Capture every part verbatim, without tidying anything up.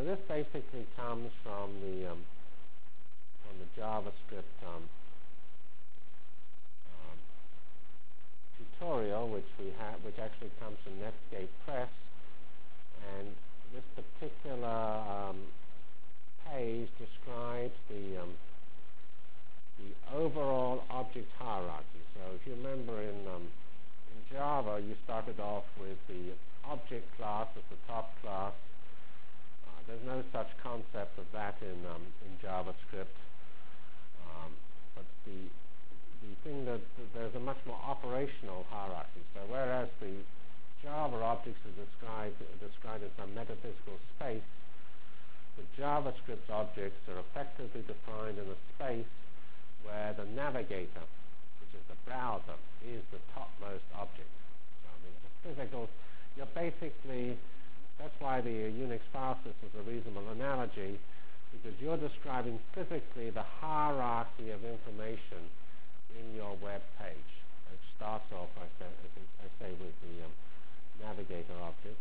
So this basically comes from the um, from the JavaScript um, um, tutorial, which we have, which actually comes from Netscape Press, and this particular um, page describes the um, the overall object hierarchy. So if you remember in um, in Java, you started off with the object class as the top class. Uh, there's no such concept of that in um, in JavaScript. Um, but the the thing that, that there's a much more operational hierarchy. So whereas the Java objects are described described as some metaphysical space, the JavaScript objects are effectively defined in a space where the navigator, which is the browser, is the topmost object. So I mean, the physical, you're basically, that's why the uh, Unix file system is a reasonable analogy, because you're describing physically the hierarchy of information in your web page. It starts off, I say, I say with the um, navigator object.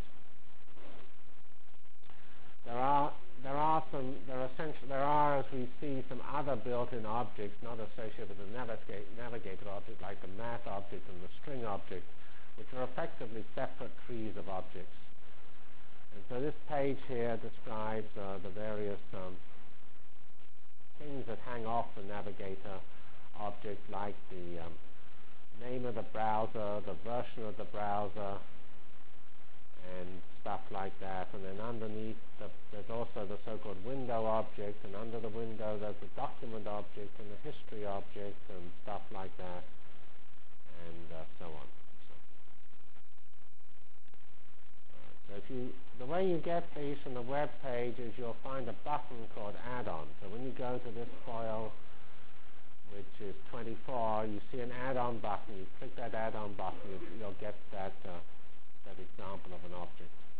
There are there are some there are essentially there are as we see some other built-in objects not associated with the navigate, navigator object, like the math object and the string object, which are effectively separate trees of objects. And so this page here describes uh, the various um, things that hang off the navigator object, like the um, name of the browser, the version of the browser, and stuff like that. And then underneath, the, there's also the so-called window object, and under the window there's the document object and the history object and stuff like that, and uh, so on. So, uh, so if you, the way you get these from the web page is you'll find a button called add-on. So when you go to this file, which is twenty-four, you see an add-on button. You click that add-on button, you, you'll get that uh, that example of an object.